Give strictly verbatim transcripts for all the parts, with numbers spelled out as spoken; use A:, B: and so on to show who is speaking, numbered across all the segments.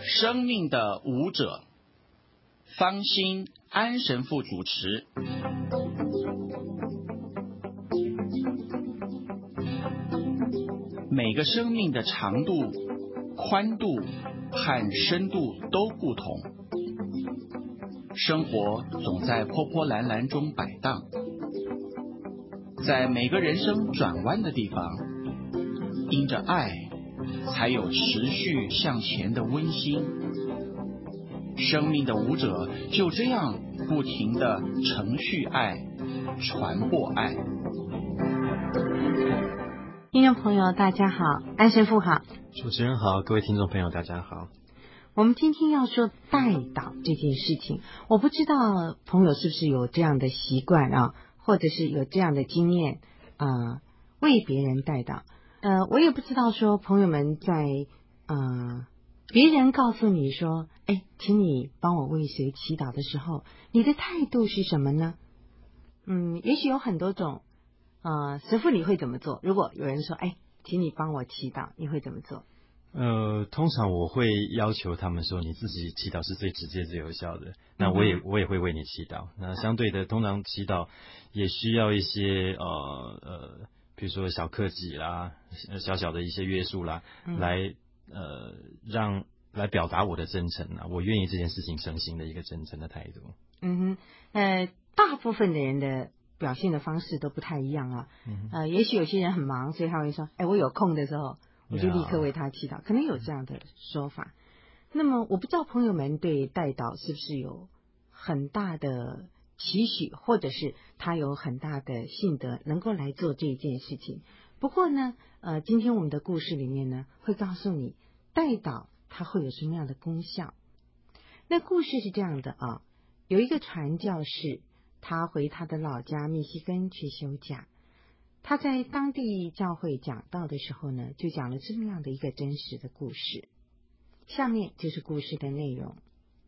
A: 生命的舞者，方心安神父主持。每个生命的长度、宽度和深度都不同，生活总在波波澜澜中摆荡，在每个人生转弯的地方，因着爱，才有持续向前的温馨。生命的舞者就这样不停地承续爱，传播爱。
B: 听众朋友大家好，安神父好，
C: 主持人好，各位听众朋友大家好。
B: 我们今天要说代祷这件事情，我不知道朋友是不是有这样的习惯啊，或者是有这样的经验啊、呃，为别人代祷。呃，我也不知道说朋友们在呃别人告诉你说，哎，请你帮我为谁祈祷的时候，你的态度是什么呢？嗯，也许有很多种。呃，神父你会怎么做？如果有人说，哎，请你帮我祈祷，你会怎么做？
C: 呃，通常我会要求他们说，你自己祈祷是最直接、最有效的。那我也、嗯、我也会为你祈祷。那相对的，通常祈祷也需要一些呃呃，比如说小克己啦，小小的一些约束啦，嗯、来呃让来表达我的真诚啊，我愿意这件事情成行的一个真诚的态度。
B: 嗯哼，呃，大部分的人的表现的方式都不太一样啊，嗯、呃，也许有些人很忙，所以他会说，哎，我有空的时候，我就立刻为他祈祷，可能有这样的说法。那么我不知道朋友们对代祷是不是有很大的期许，或者是他有很大的信德能够来做这一件事情。不过呢，呃，今天我们的故事里面呢，会告诉你代祷它会有什么样的功效。那故事是这样的啊，有一个传教士，他回他的老家密西根去休假。他在当地教会讲道的时候呢，就讲了这么样的一个真实的故事。下面就是故事的内容。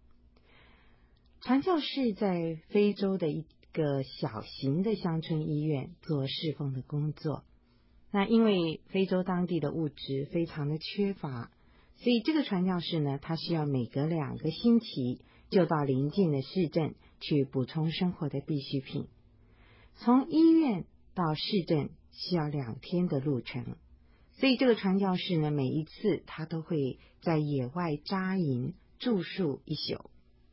B: 传教士在非洲的一个小型的乡村医院做侍奉的工作。那因为非洲当地的物质非常的缺乏，所以这个传教士呢，他需要每隔两个星期就到邻近的市镇去补充生活的必需品。从医院到市镇需要两天的路程，所以这个传教士呢，每一次他都会在野外扎营住宿一宿。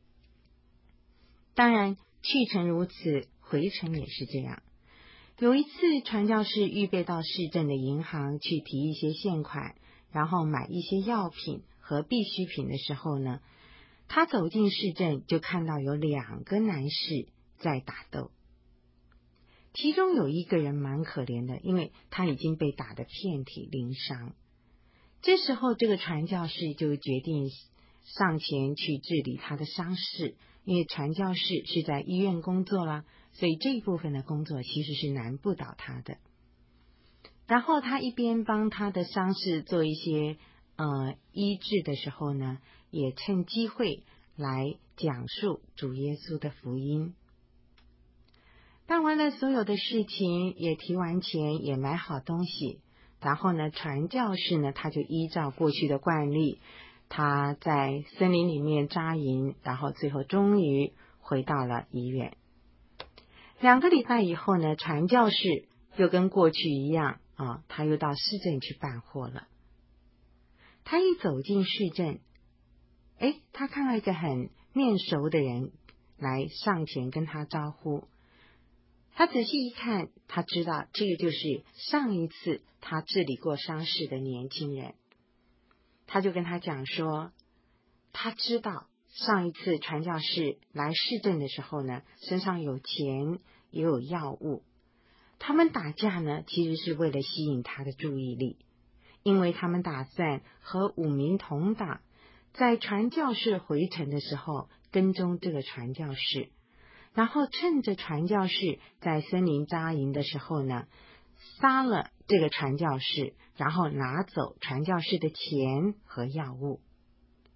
B: 当然去程如此，回程也是这样。有一次传教士预备到市镇的银行去提一些现款，然后买一些药品和必需品的时候呢，他走进市镇就看到有两个男士在打斗。其中有一个人蛮可怜的，因为他已经被打得遍体鳞伤。这时候这个传教士就决定上前去治理他的伤势，因为传教士是在医院工作啦，所以这一部分的工作其实是难不倒他的。然后他一边帮他的伤势做一些呃医治的时候呢，也趁机会来讲述主耶稣的福音。办完了所有的事情，也提完钱，也买好东西，然后呢，传教士呢，他就依照过去的惯例，他在森林里面扎营，然后最后终于回到了医院。两个礼拜以后呢，传教士又跟过去一样啊，他又到市镇去办货了。他一走进市镇，哎，他看到一个很面熟的人来上前跟他招呼。他仔细一看，他知道这个就是上一次他治理过伤势的年轻人。他就跟他讲说，他知道上一次传教士来市镇的时候呢，身上有钱也有药物。他们打架呢，其实是为了吸引他的注意力，因为他们打算和五名同党在传教士回城的时候跟踪这个传教士。然后趁着传教士在森林扎营的时候呢，杀了这个传教士，然后拿走传教士的钱和药物。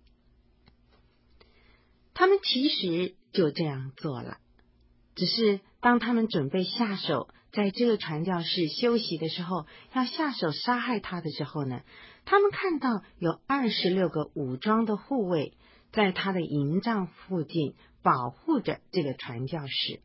B: 他们其实就这样做了，只是当他们准备下手，在这个传教士休息的时候，要下手杀害他的时候呢，他们看到有二十六个武装的护卫在他的营帐附近保护着这个传教士。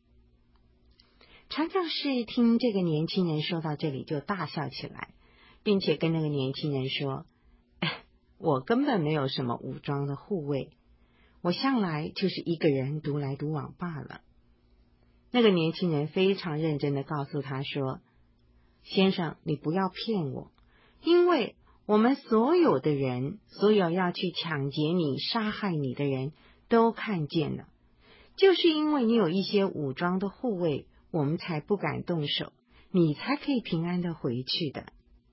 B: 传教士听这个年轻人说到这里就大笑起来，并且跟那个年轻人说，哎，我根本没有什么武装的护卫，我向来就是一个人独来独往罢了。那个年轻人非常认真的告诉他说，先生，你不要骗我，因为我们所有的人，所有要去抢劫你、杀害你的人都看见了，就是因为你有一些武装的护卫，我们才不敢动手，你才可以平安的回去的。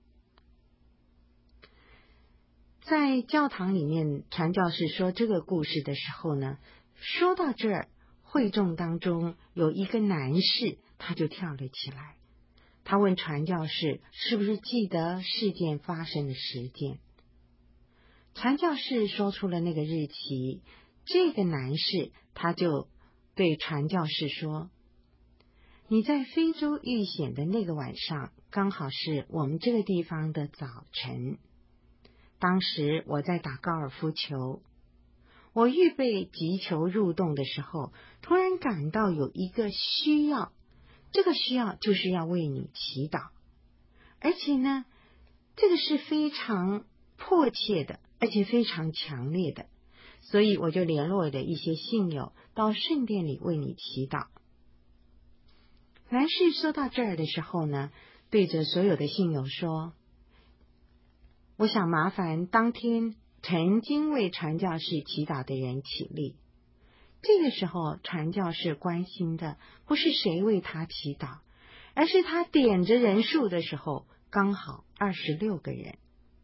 B: 在教堂里面，传教士说这个故事的时候呢，说到这儿，会众当中有一个男士，他就跳了起来。他问传教士是不是记得事件发生的时间。传教士说出了那个日期，这个男士他就对传教士说，你在非洲遇险的那个晚上，刚好是我们这个地方的早晨。当时我在打高尔夫球，我预备击球入洞的时候，突然感到有一个需要，这个需要就是要为你祈祷，而且呢，这个是非常迫切的，而且非常强烈的，所以我就联络了一些信友到圣殿里为你祈祷。男士说到这儿的时候呢，对着所有的信友说，我想麻烦当天曾经为传教士祈祷的人起立。这个时候传教士关心的不是谁为他祈祷，而是他点着人数的时候刚好二十六个人。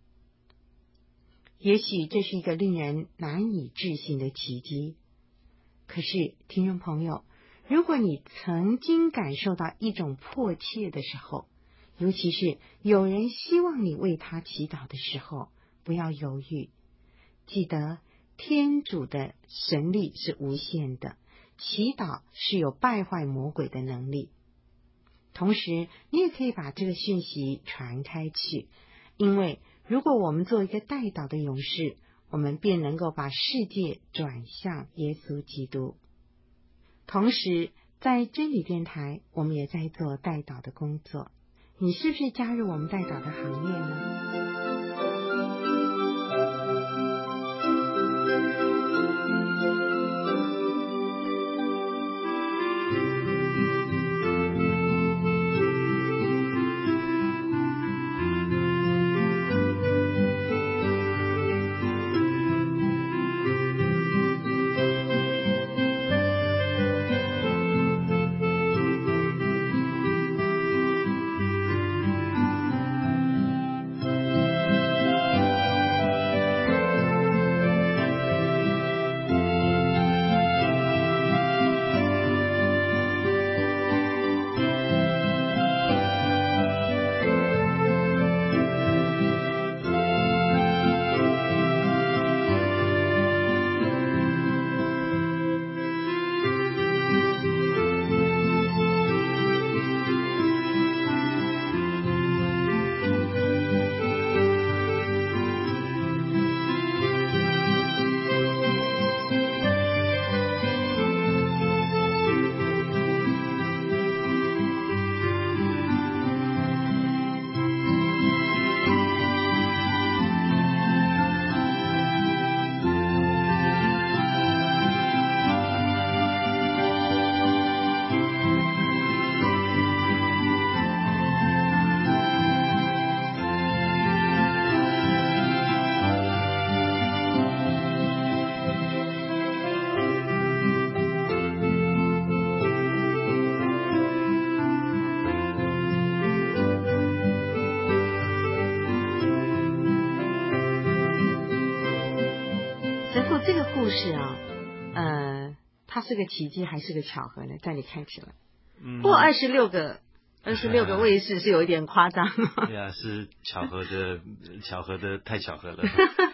B: 也许这是一个令人难以置信的奇迹，可是听众朋友，如果你曾经感受到一种迫切的时候，尤其是有人希望你为他祈祷的时候，不要犹豫，记得天主的神力是无限的，祈祷是有败坏魔鬼的能力。同时你也可以把这个讯息传开去，因为如果我们做一个代祷的勇士，我们便能够把世界转向耶稣基督。同时在真理电台，我们也在做代祷的工作，你是不是加入我们代祷的行列呢？这个故事啊，呃，它是个奇迹还是个巧合呢？在你看起来，不过二十六个二十六个卫士是有一点夸张。
C: 对啊，是巧合的，巧合的太巧合了。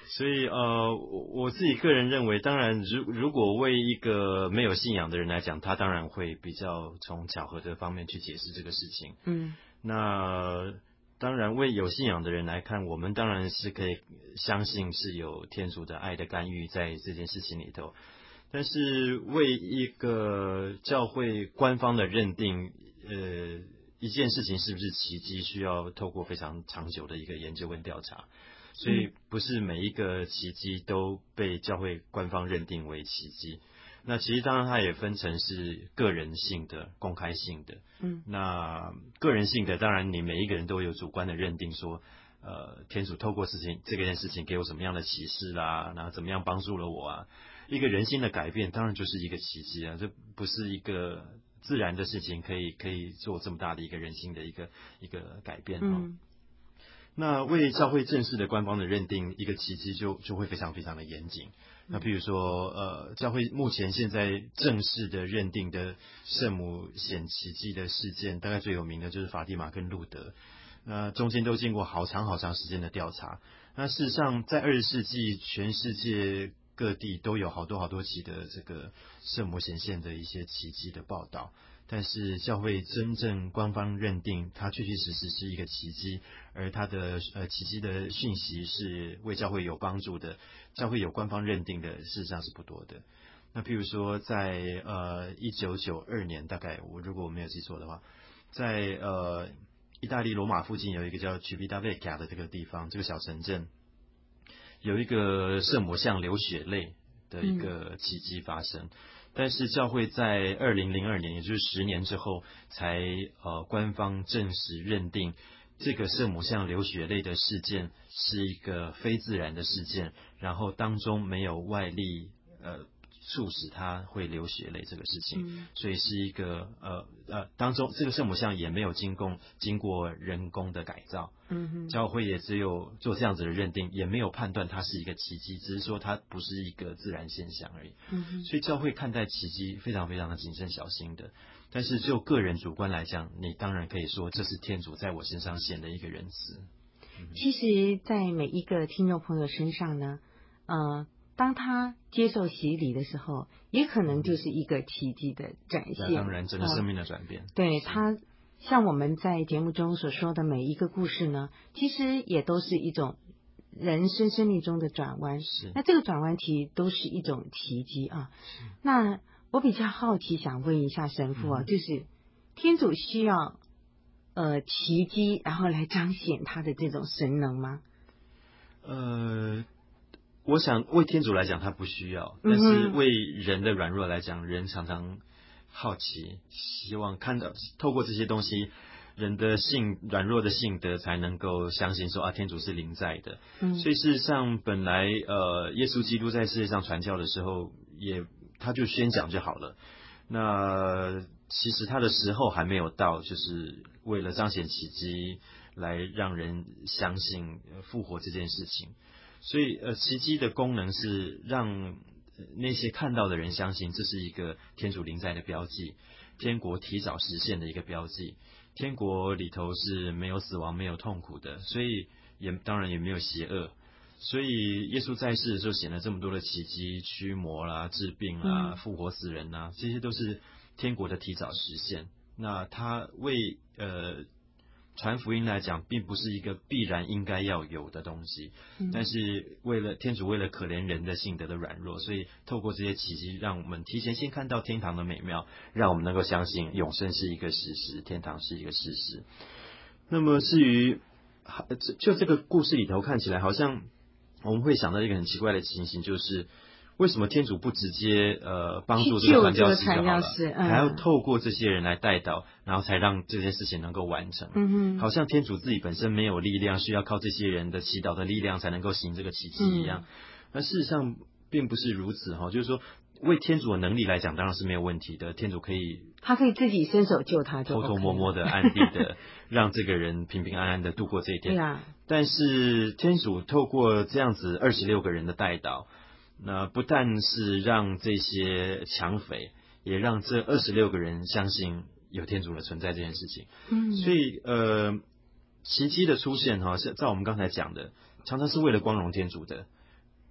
C: 所以呃，我自己个人认为，当然如如果为一个没有信仰的人来讲，他当然会比较从巧合的方面去解释这个事情。
B: 嗯，
C: 那当然为有信仰的人来看，我们当然是可以相信是有天主的爱的干预在这件事情里头。但是为一个教会官方的认定，呃，一件事情是不是奇迹，需要透过非常长久的一个研究跟调查。所以不是每一个奇迹都被教会官方认定为奇迹。那其实当然它也分成是个人性的、公开性的。
B: 嗯，
C: 那个人性的，当然你每一个人都有主观的认定说，呃，天主透过事情这件事情给我什么样的启示啦，然后怎么样帮助了我啊。一个人性的改变当然就是一个奇迹啊，这不是一个自然的事情可以可以做这么大的一个人性的一个一个改变哦。
B: 嗯，
C: 那为教会正式的官方的认定一个奇迹就就会非常非常的严谨。那比如说呃，教会目前现在正式的认定的圣母显奇迹的事件，大概最有名的就是法蒂玛跟路德。那中间都经过好长好长时间的调查。那事实上在二十世纪全世界各地都有好多好多起的这个圣母显现的一些奇迹的报道，但是教会真正官方认定它确确实实是一个奇迹，而它的呃奇迹的讯息是为教会有帮助的，教会有官方认定的事实上是不多的。那譬如说在呃一九九二年，大概我如果我没有记错的话，在呃意大利罗马附近有一个叫曲比达维卡的这个地方，这个小城镇有一个圣母像流血泪的一个奇迹发生。嗯，但是教会在二零零二年，也就是十年之后，才呃官方正式认定这个圣母像流血泪的事件是一个非自然的事件，然后当中没有外力呃促使它会流血泪这个事情。嗯，所以是一个呃呃当中这个圣母像也没有经过经过人工的改造。嗯哼，教会也只有做这样子的认定，也没有判断它是一个奇迹，只是说它不是一个自然现象而已。嗯哼，所以教会看待奇迹非常非常的谨慎小心的。但是就个人主观来讲，你当然可以说这是天主在我身上显的一个仁慈。
B: 嗯，其实在每一个听众朋友身上呢，呃当他接受洗礼的时候，也可能就是一个奇迹的展现。
C: 当然整个生命的转变。呃、
B: 对他像我们在节目中所说的每一个故事呢，其实也都是一种人生生命中的转弯。
C: 是，
B: 那这个转弯其实都是一种奇迹啊。那我比较好奇，想问一下神父啊，嗯、就是天主需要呃奇迹，然后来彰显他的这种神能吗？
C: 呃。我想为天主来讲他不需要，但是为人的软弱来讲，人常常好奇，希望看到透过这些东西，人的性软弱的性德才能够相信说啊，天主是临在的。嗯，所以事实上本来呃耶稣基督在世界上传教的时候，也他就宣讲就好了。那其实他的时候还没有到，就是为了彰显奇迹来让人相信复活这件事情。所以呃，奇迹的功能是让那些看到的人相信这是一个天主临在的标记，天国提早实现的一个标记。天国里头是没有死亡、没有痛苦的，所以也当然也没有邪恶。所以耶稣在世的时候显了这么多的奇迹，驱魔啦、治病啦、复活死人啦，这些都是天国的提早实现。那他为呃。传福音来讲，并不是一个必然应该要有的东西，嗯、但是为了天主为了可怜人的性德的软弱，所以透过这些奇迹，让我们提前先看到天堂的美妙，让我们能够相信永生是一个事实，天堂是一个事实。那么至于就这个故事里头看起来，好像我们会想到一个很奇怪的情形，就是为什么天主不直接呃帮助这个传教士就好了，嗯、还要透过这些人来带导，然后才让这件事情能够完成。嗯哼，好像天主自己本身没有力量，需要靠这些人的祈祷的力量才能够行这个奇迹一样。那、嗯、事实上并不是如此哈，就是说为天主的能力来讲，当然是没有问题的，天主可以，
B: 他可以自己伸手救他就 OK 了，
C: 偷偷摸摸的、暗地的让这个人平平安安的度过这一天。
B: 对啊，
C: 但是天主透过这样子二十六个人的带导。那不但是让这些抢匪，也让这二十六个人相信有天主的存在这件事情。嗯，所以呃，奇迹的出现哈，是照我们刚才讲的，常常是为了光荣天主的。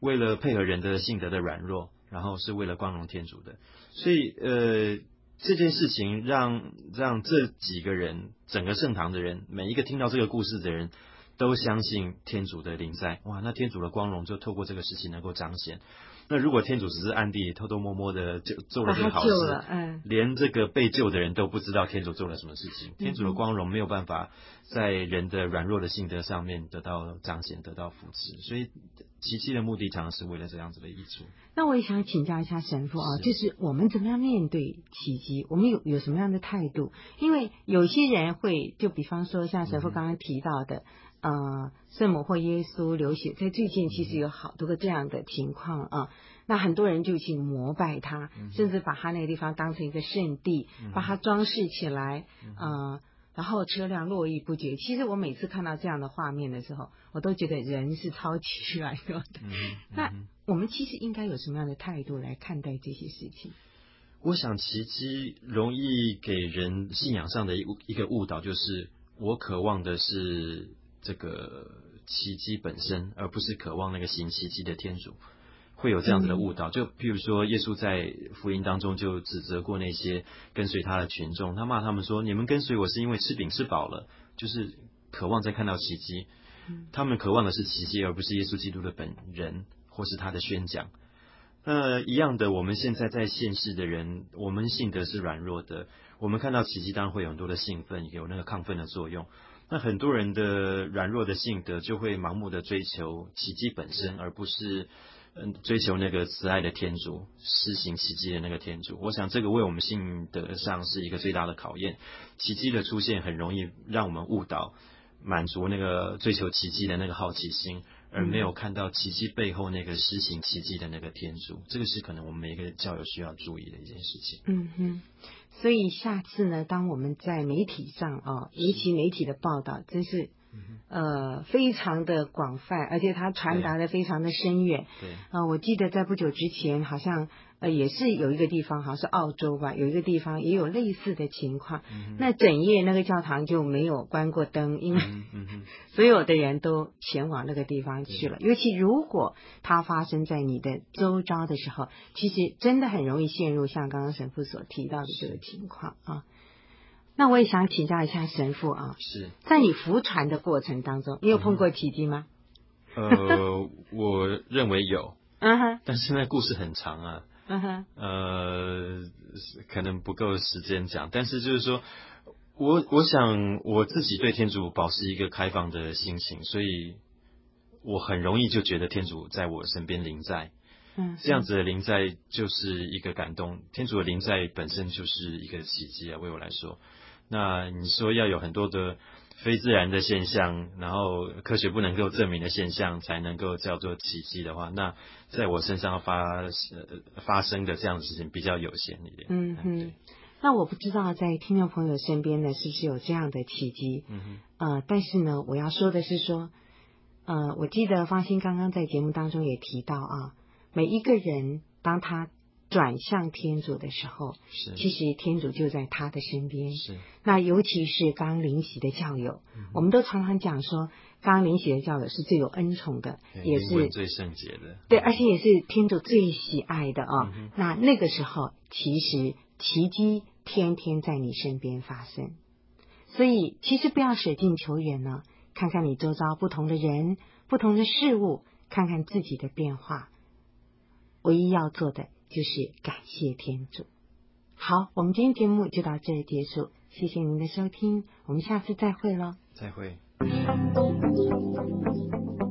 C: 为了配合人的性德的软弱，然后是为了光荣天主的。所以呃这件事情让让这几个人，整个圣堂的人，每一个听到这个故事的人都相信天主的临在。哇，那天主的光荣就透过这个事情能够彰显。那如果天主只是暗地偷偷摸摸的就做了这个好事，
B: 嗯，
C: 连这个被救的人都不知道天主做了什么事情，天主的光荣没有办法在人的软弱的性德上面得到彰显，得到扶持。所以奇迹的目的常常是为了这样子的益处。
B: 那我也想请教一下神父啊，就是我们怎么样面对奇迹，我们有有什么样的态度？因为有些人会，就比方说像神父刚刚提到的，嗯、呃，圣母或耶稣流血，在最近其实有好多个这样的情况啊。那很多人就去膜拜他，嗯、甚至把他那个地方当成一个圣地，嗯、把它装饰起来，嗯、呃，然后车辆络绎不绝。其实我每次看到这样的画面的时候，我都觉得人是超起来的。嗯、那我们其实应该有什么样的态度来看待这些事情？
C: 我想奇迹容易给人信仰上的一个误导，就是我渴望的是这个奇迹本身，而不是渴望那个行奇迹的天主。会有这样子的误导，就譬如说耶稣在福音当中就指责过那些跟随他的群众，他骂他们说，你们跟随我是因为吃饼吃饱了，就是渴望再看到奇迹，他们渴望的是奇迹，而不是耶稣基督的本人或是他的宣讲。那一样的，我们现在在现世的人，我们性德是软弱的，我们看到奇迹当然会有很多的兴奋，有那个亢奋的作用。那很多人的软弱的性德就会盲目的追求奇迹本身，而不是嗯，追求那个慈爱的天主，施行奇迹的那个天主。我想这个为我们信德上是一个最大的考验。奇迹的出现很容易让我们误导，满足那个追求奇迹的那个好奇心，而没有看到奇迹背后那个施行奇迹的那个天主。这个是可能我们每一个教友需要注意的一件事情。
B: 嗯哼。所以下次呢，当我们在媒体上啊，尤其媒体的报道，真是呃，非常的广泛，而且它传达的非常的深远。
C: 对，
B: 呃，我记得在不久之前，好像呃也是有一个地方，好像是澳洲吧，有一个地方也有类似的情况。嗯、那整夜那个教堂就没有关过灯，因为、嗯嗯、所有的人都前往那个地方去了。尤其如果它发生在你的周遭的时候，其实真的很容易陷入像刚刚神父所提到的这个情况啊。那我也想请教一下神父啊，
C: 是
B: 在你服传的过程当中，你有碰过奇迹吗？
C: 呃，我认为有，
B: 嗯哼，
C: 但是那故事很长啊，
B: 嗯哼，
C: 呃，可能不够时间讲，但是就是说，我我想我自己对天主保持一个开放的心情，所以我很容易就觉得天主在我身边临在。嗯，这样子的临在就是一个感动，天主的临在本身就是一个奇迹啊，为我来说。那你说要有很多的非自然的现象，然后科学不能够证明的现象才能够叫做奇迹的话，那在我身上发、呃、发生的这样的事情比较有限一点。
B: 嗯哼，那我不知道在听众朋友身边呢是不是有这样的奇迹。嗯哼，呃，但是呢，我要说的是说，呃，我记得方心刚刚在节目当中也提到啊，每一个人当他转向天主的时候，其实天主就在他的身边。是，那尤其是刚领洗的教友，嗯、我们都常常讲说，刚领洗的教友是最有恩宠的，也是
C: 最圣洁的，
B: 对，而且也是天主最喜爱的啊、哦嗯。那那个时候，其实奇迹天天在你身边发生，所以其实不要舍近求远呢，看看你周遭不同的人、不同的事物，看看自己的变化。唯一要做的就是感谢天主。好，我们今天节目就到这里结束，谢谢您的收听，我们下次再会咯。
C: 再会。